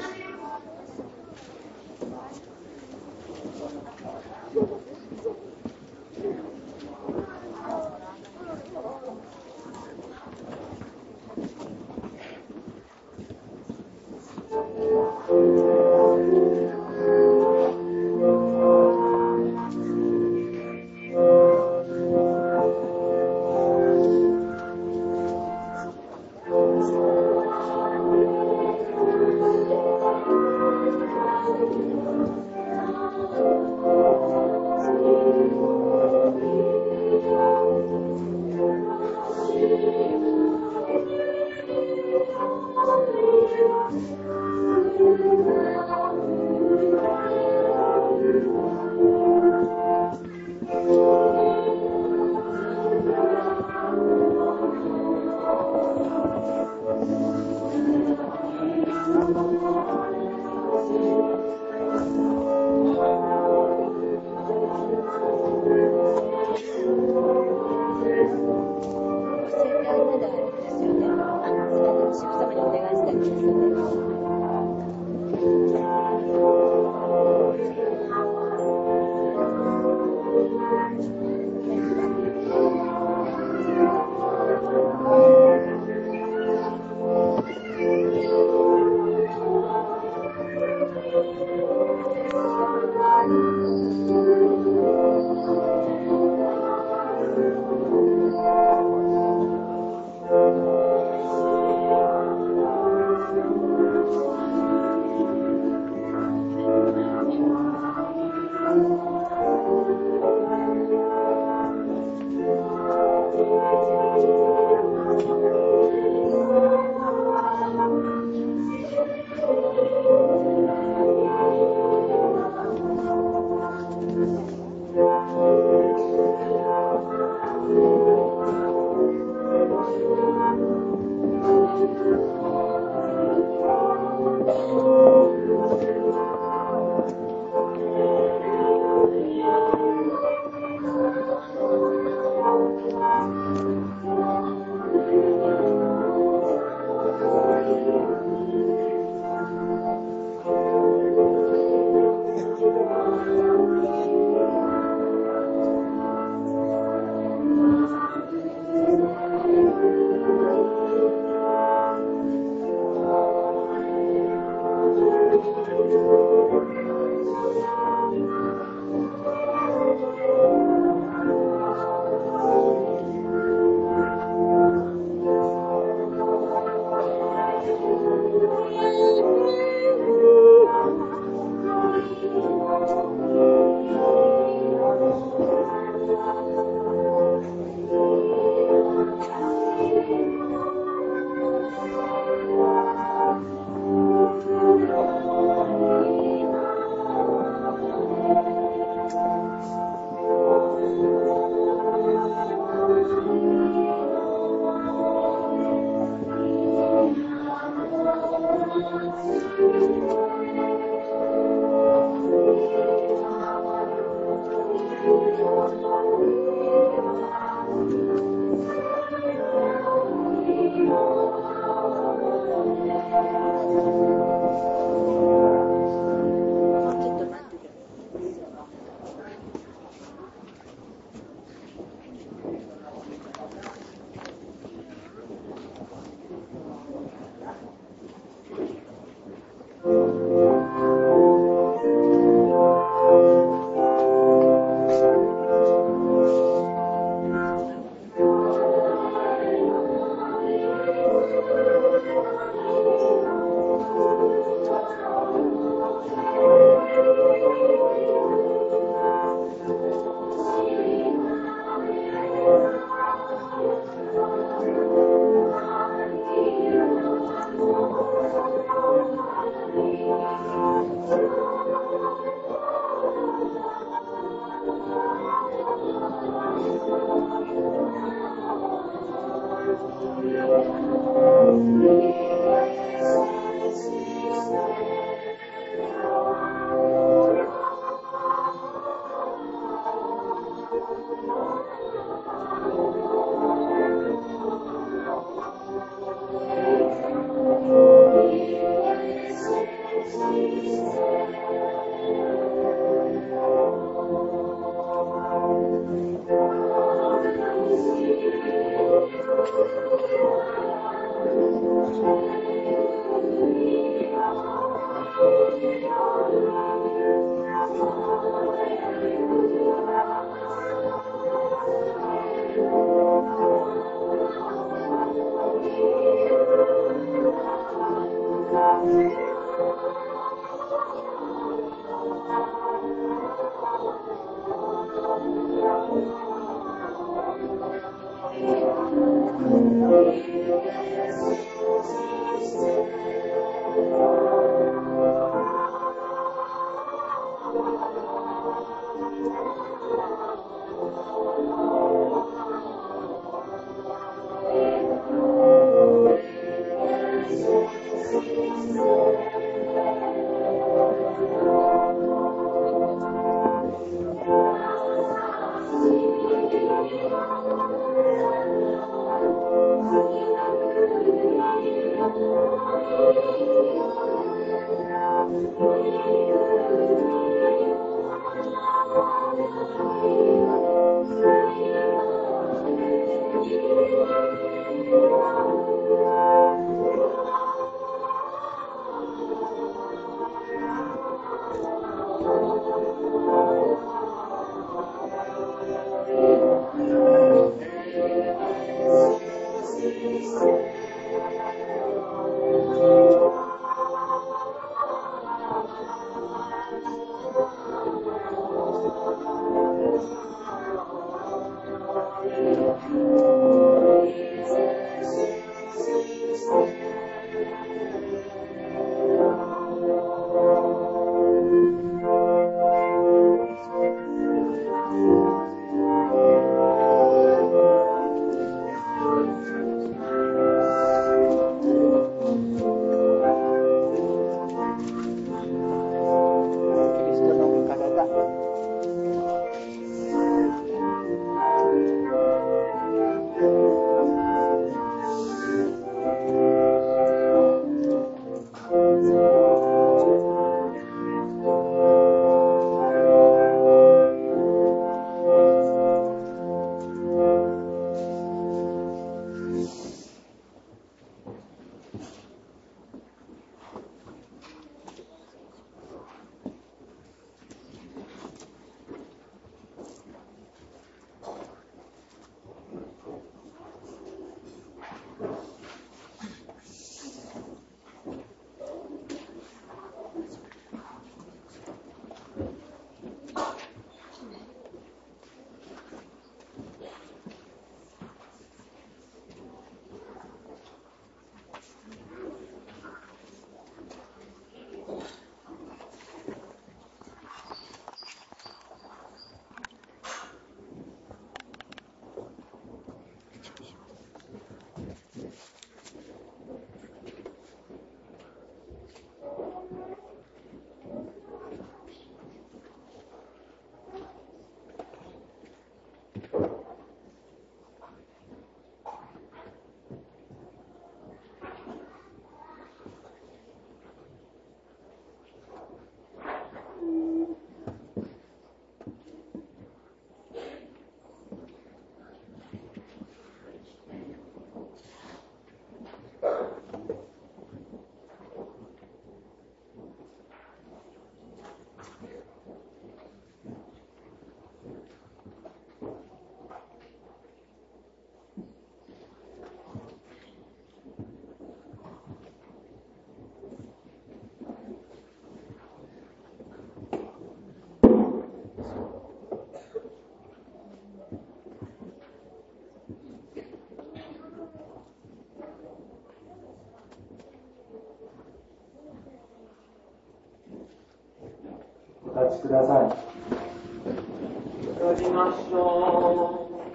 Speaker 4: お立ちください。
Speaker 3: 祈りましょう。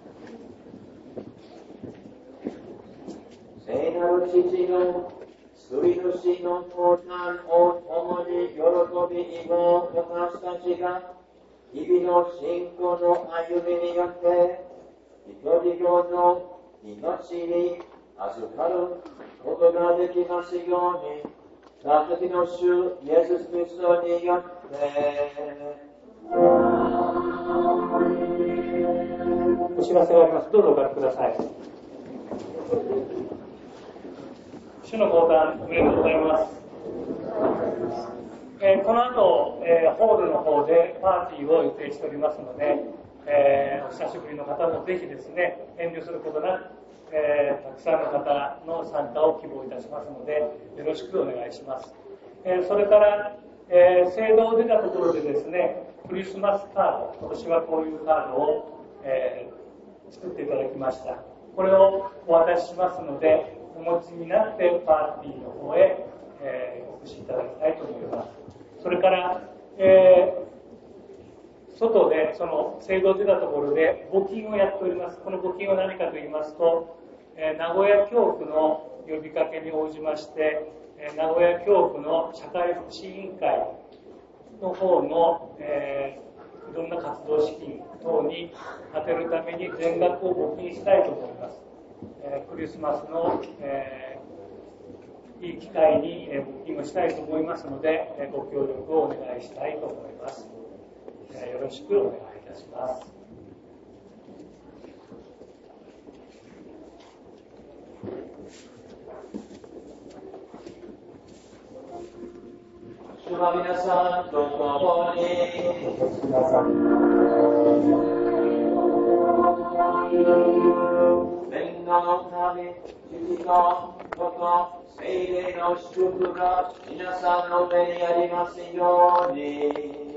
Speaker 3: 聖なる父の救い主の降誕を共に喜び祝う私たちが日々の信仰の歩みによって一人子の命に預かることができますように、私の主イエス・キリストによって
Speaker 4: お知らせがあります。どうぞお書きください。主の降誕おめでとうございます。えー、この後、えー、ホールの方でパーティーを予定しておりますので、えー、お久しぶりの方もぜひですね、遠慮することなく、えー、たくさんの方の参加を希望いたしますので、よろしくお願いします。えー、それから、えー、聖堂を出たところでですね、クリスマスカード、今年はこういうカードを、えー、作っていただきました。これをお渡ししますので、お持ちになってパーティーの方へ、えー、お越しいただきたいと思います。それから、えー、外でその聖堂出たところで募金をやっております。この募金は何かと言いますと、えー、名古屋教区の呼びかけに応じまして、名古屋教区の社会福祉委員会の方の、えー、いろんな活動資金等に充てるために全額を募金したいと思います。えー、クリスマスの、えー、いい機会に、えー、募金をしたいと思いますので、えー、ご協力をお願いしたいと思います。えー、よろしくお願いいたします。
Speaker 3: 主は皆さんと共に天の神、父の子と聖霊の祝福が皆さんの上にありますように。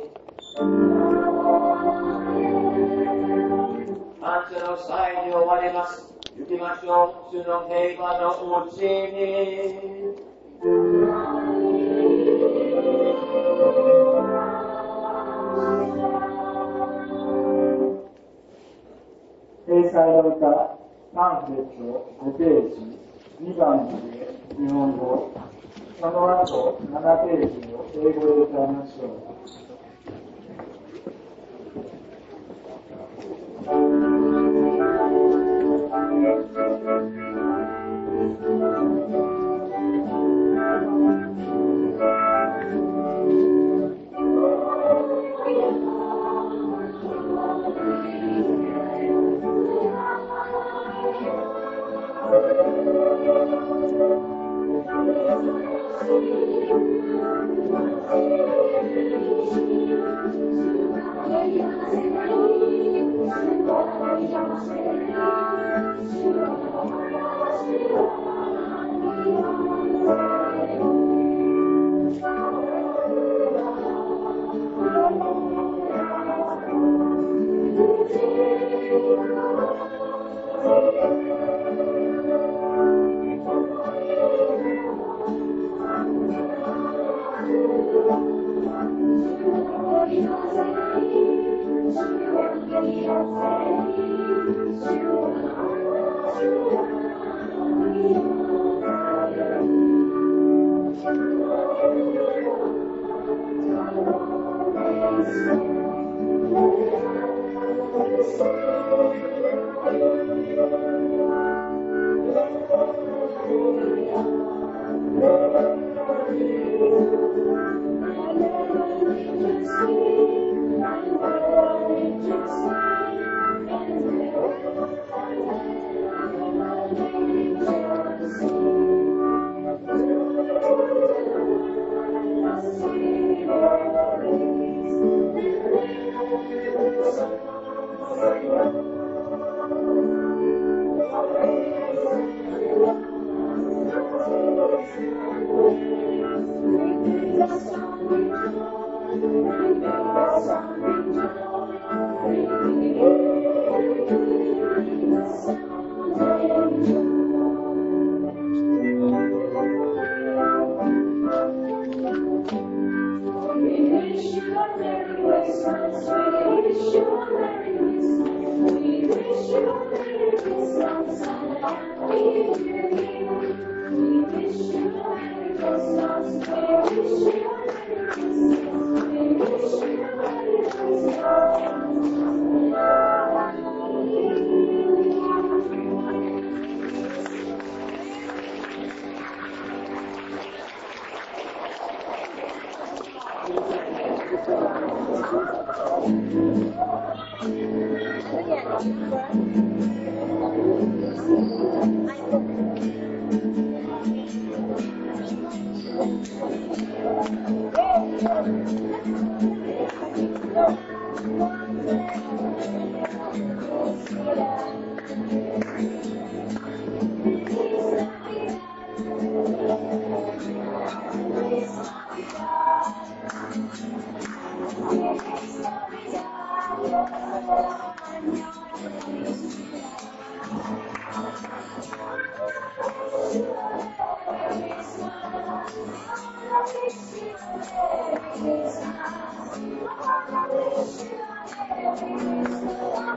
Speaker 3: 感謝の祭に終わります。行きましょう。主の平和のうちに。
Speaker 4: 掲載の歌パンフレットごページにばんで日本語、その後ななページを英語で歌いましょう。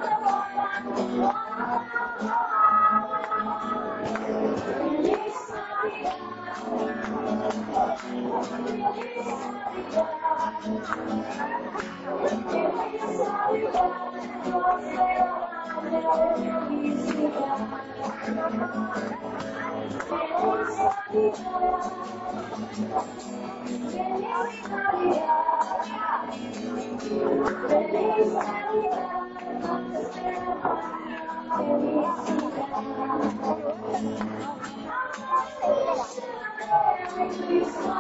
Speaker 1: Yes, Feliz Navidad.